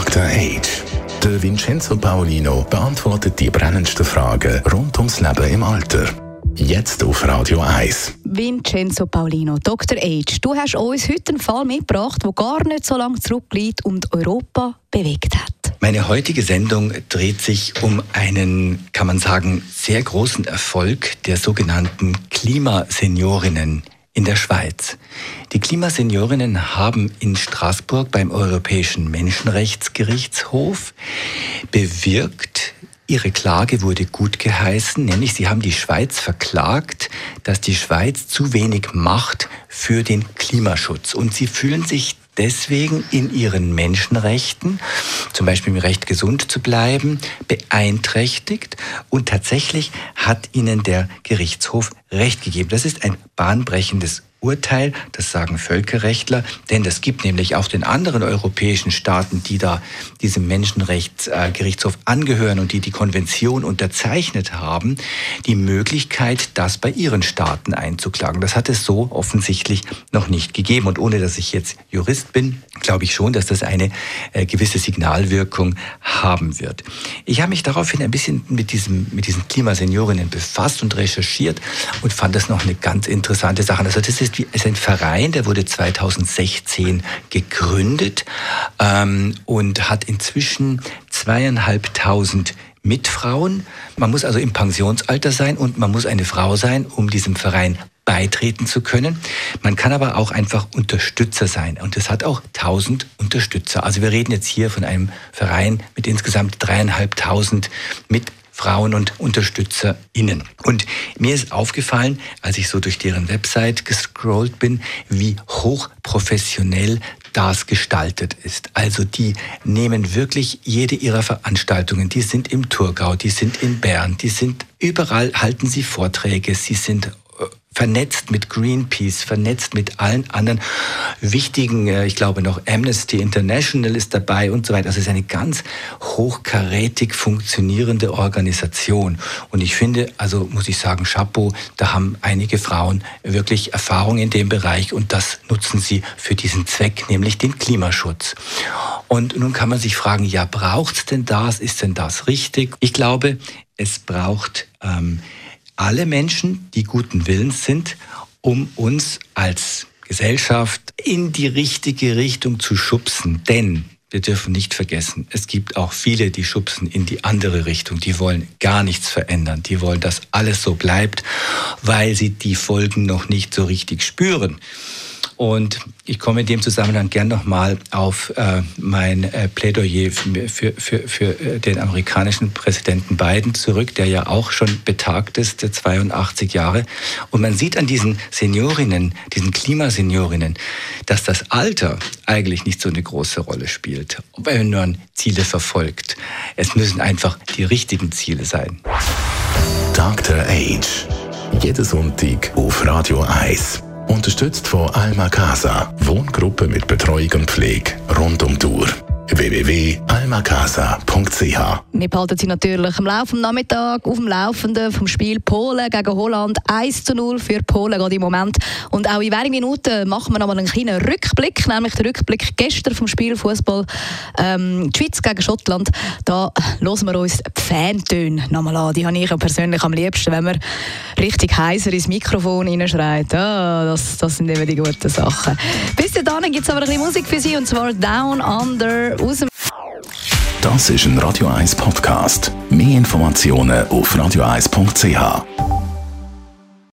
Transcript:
Dr. Age. Der Vincenzo Paolino beantwortet die brennendsten Fragen rund ums Leben im Alter. Jetzt auf Radio 1. Vincenzo Paolino, Dr. Age, du hast uns heute einen Fall mitgebracht, der gar nicht so lange zurückliegt und Europa bewegt hat. Meine heutige Sendung dreht sich um einen, kann man sagen, sehr großen Erfolg der sogenannten Klimaseniorinnen in der Schweiz. Die Klimaseniorinnen haben in Straßburg beim Europäischen Menschenrechtsgerichtshof bewirkt, ihre Klage wurde gut geheißen, nämlich sie haben die Schweiz verklagt, dass die Schweiz zu wenig macht für den Klimaschutz. Und sie fühlen sich deswegen in ihren Menschenrechten, zum Beispiel im Recht gesund zu bleiben, beeinträchtigt. Und tatsächlich hat ihnen der Gerichtshof Recht gegeben. Das ist ein bahnbrechendes Urteil, das sagen Völkerrechtler, denn das gibt nämlich auch den anderen europäischen Staaten, die da diesem Menschenrechtsgerichtshof angehören und die die Konvention unterzeichnet haben, die Möglichkeit, das bei ihren Staaten einzuklagen. Das hat es so offensichtlich noch nicht gegeben. Und ohne dass ich jetzt Jurist bin, glaube ich schon, dass das eine gewisse Signalwirkung haben wird. Ich habe mich daraufhin ein bisschen mit diesen Klimaseniorinnen befasst und recherchiert und fand das noch eine ganz interessante Sache. Also das ist ein Verein, der wurde 2016 gegründet und hat inzwischen 2.500 Mitfrauen. Man muss also im Pensionsalter sein und man muss eine Frau sein, um diesem Verein beitreten zu können. Man kann aber auch einfach Unterstützer sein und es hat auch 1.000 Unterstützer. Also wir reden jetzt hier von einem Verein mit insgesamt 3.500 Frauen und UnterstützerInnen. Und mir ist aufgefallen, als ich so durch deren Website gescrollt bin, wie hochprofessionell das gestaltet ist. Also die nehmen wirklich jede ihrer Veranstaltungen, die sind im Thurgau, die sind in Bern, die sind überall, halten sie Vorträge, sie sind vernetzt mit Greenpeace, vernetzt mit allen anderen wichtigen, ich glaube noch Amnesty International ist dabei und so weiter. Also es ist eine ganz hochkarätig funktionierende Organisation. Und ich finde, also muss ich sagen, Chapeau, da haben einige Frauen wirklich Erfahrung in dem Bereich und das nutzen sie für diesen Zweck, nämlich den Klimaschutz. Und nun kann man sich fragen, ja, braucht's denn das? Ist denn das richtig? Ich glaube, es braucht alle Menschen, die guten Willens sind, um uns als Gesellschaft in die richtige Richtung zu schubsen. Denn wir dürfen nicht vergessen, es gibt auch viele, die schubsen in die andere Richtung. Die wollen gar nichts verändern. Die wollen, dass alles so bleibt, weil sie die Folgen noch nicht so richtig spüren. Und ich komme in dem Zusammenhang gern nochmal auf mein Plädoyer für den amerikanischen Präsidenten Biden zurück, der ja auch schon betagt ist, 82 Jahre. Und man sieht an diesen Seniorinnen, diesen Klimaseniorinnen, dass das Alter eigentlich nicht so eine große Rolle spielt, wenn man Ziele verfolgt. Es müssen einfach die richtigen Ziele sein. Dr. Age. Jeden Sonntag auf Radio 1. Unterstützt von Alma Casa. Wohngruppe mit Betreuung und Pflege rund um die Uhr. www.almacasa.ch. Wir behalten Sie natürlich am Laufe des Nachmittags auf dem Laufenden vom Spiel Polen gegen Holland. 1:0 für Polen geht im Moment. Und auch in wenigen Minuten machen wir noch mal einen kleinen Rückblick, nämlich den Rückblick gestern vom Spiel Fußball die Schweiz gegen Schottland. Da hören wir uns die Fantöne nochmal an. Die habe ich persönlich am liebsten, wenn man richtig heiser ins Mikrofon reinschreit. Das sind eben die guten Sachen. Bis dahin gibt es aber ein bisschen Musik für Sie, und zwar Down Under. Das ist ein Radio 1 Podcast. Mehr Informationen auf radio1.ch.